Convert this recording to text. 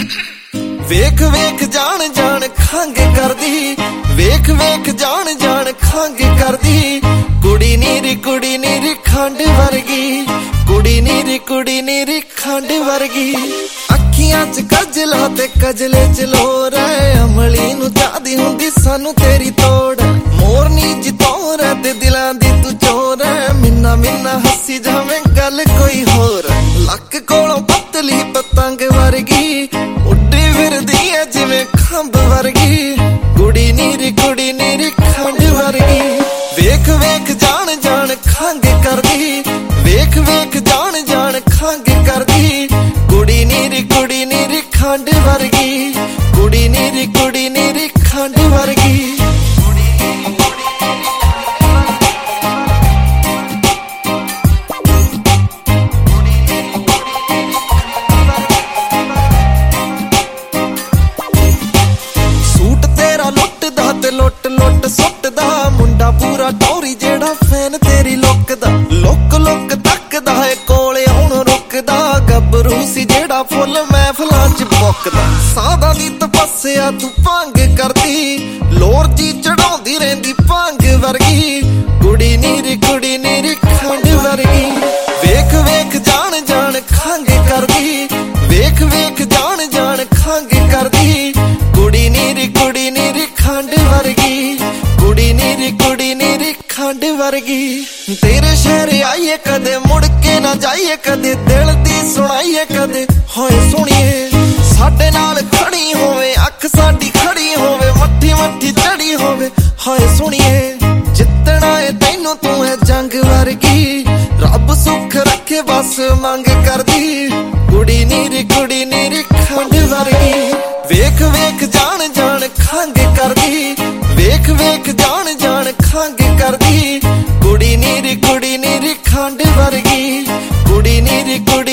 ਵੇਖ ਵੇਖ ਜਾਣ ਜਾਣ ਖੰਗ ਕਰਦੀ, ਵੇਖ ਵੇਖ ਜਾਣ ਜਾਣ ਖੰਗ ਕਰਦੀ। ਕੁੜੀ ਨੀਰੀ ਖੰਡ ਵਰਗੀ, ਕੁੜੀ ਨੀਰੀ ਖੰਡ ਵਰਗੀ। ਅੱਖੀਆਂ ਚ ਕਜਲਾ ਤੇ ਕਜਲੇ ਚ ਲੋਰ ਐ, ਅਮਲੀ ਨੂੰ ਚਾਹਦੀ ਹੁੰਦੀ ਸਾਨੂੰ ਤੇਰੀ ਤੋੜ। ਮੋਰਨੀ ਜਿਤੋਰ ਤੇ ਦਿਲਾਂ ਦੀ ਤੂੰ ਚੋਰ ਐ, ਮਿੰਨਾ ਮਿੰਨਾ ਹੱਸੀ ਜਾਵੇਂ ਗੱਲ ਕੋਈ ਹੋਰ। ਲੱਕ ਕੋਲੋਂ ਪਤਲੀ ਪਤੰਗ ਵਰਗੀ, ਉੱਡੀ ਫਿਰਦੀ ਐ ਜਿਵੇਂ ਖੰਭ ਵਰਗੀ। ਕੁੜੀ ਨੀਰੀ ਖੰਡ ਵਰਗੀ। ਵੇਖ ਵੇਖ ਜਾਣ ਜਾਣ ਖੰਗ ਕਰਦੀ, ਵੇਖ ਵੇਖ ਜਾਣ ਜਾਣ ਖੰਗ ਕਰਦੀ। ਕੁੜੀ ਨੀਰੀ ਖੰਡ ਵਰਗੀ, ਕੁੜੀ ਨੀਰੀ ਖੰਡ ਵਰਗੀ। ਸੂਟ ਤੇਰਾ ਲੁੱਟਦਾ ਤੇ ਲੁੱਟ ਲੁੱਟ ਸੁੱਟਦਾ, ਮੁੰਡਾ ਪੂਰਾ ਟੌਰੀ ਜਿਹੜਾ ਫੈਨ ਤੇਰੀ ਲੁੱਕ ਦਾ। ਲੁੱਕ ਲੁੱਕ ਤੱਕਦਾ ਏ ਕੋਲੇ ਹੁਣ ਰੁਕਦਾ, ਗੱਭਰੂ ਸੀ ਜਿਹੜਾ ਫੁੱਲ ਮਹਿਫਲਾਂ ਚ ਮੁੱਕਦਾ। ਸਾਧਾਂ ਦੀ ਤਪੱਸਿਆ ਤੂੰ ਭੰਗ ਕਰਦੀ, ਲੋਰ ਜੀ ਚੜਾਉਂਦੀ ਰਹਿੰਦੀ ਭੰਗ ਵਰਗੀ। ਕੁੜੀ ਨੀਰੀ ਖੰਡ ਵਰਗੀ। ਵੇਖ ਵੇਖ ਜਾਣ ਜਾਣ ਖੰਗ ਕਰਦੀ, ਵੇਖ ਵੇਖ ਜਾਣ ਜਾਣ ਖੰਗ ਕਰਦੀ। ਕੁੜੀ ਨੀਰੀ ਖੰਡ ਵਰਗੀ, ਕੁੜੀ ਨੀਰੀ ਖੰਡ ਵਰਗੀ। ਤੇਰੇ ਸ਼ਹਿਰ ਆਈਏ ਕਦੇ ਮੁੜ ਕੇ ਨਾ ਜਾਈਏ, ਕਦੇ ਦਿਲ ਦੀ ਸੁਣਾਈਏ ਕਦੇ ਹੋਏ ਸੁਣੀਏ। ਸਾਡੇ ਨਾਲ ਖੜੀ ਹੋਵੇ ਅੱਖ ਸਾਡੀ ਖੜੀ ਹੋਵੇ, ਮੱਠੀ ਮੱਠੀ ਚੜੀ ਹੋਵੇ ਹੋਏ ਸੁਣੀਏ। ਜਿੱਤਣਾ ਏ ਤੈਨੂੰ ਤੂੰ ਐ ਜੰਗ ਵਰਗੀ, ਰੱਬ ਸੁੱਖ ਰੱਖੇ ਬਸ ਮੰਗ ਕਰਦੀ। ਕੁੜੀ ਨੀਰੀ ਖੰਡ ਵਰਗੀ। ਵੇਖ ਵੇਖ ਜਾਣ ਜਾਣ ਖੰਗ ਕਰਦੀ, ਵੇਖ ਵੇਖ ਜਾਣ ਜਾਣ ਖੰਗ ਕਰਦੀ। ਕੁੜੀ ਨੀਰੀ ਖੰਡ ਵਰਗੀ, ਕੁੜੀ ਨੀਰੀ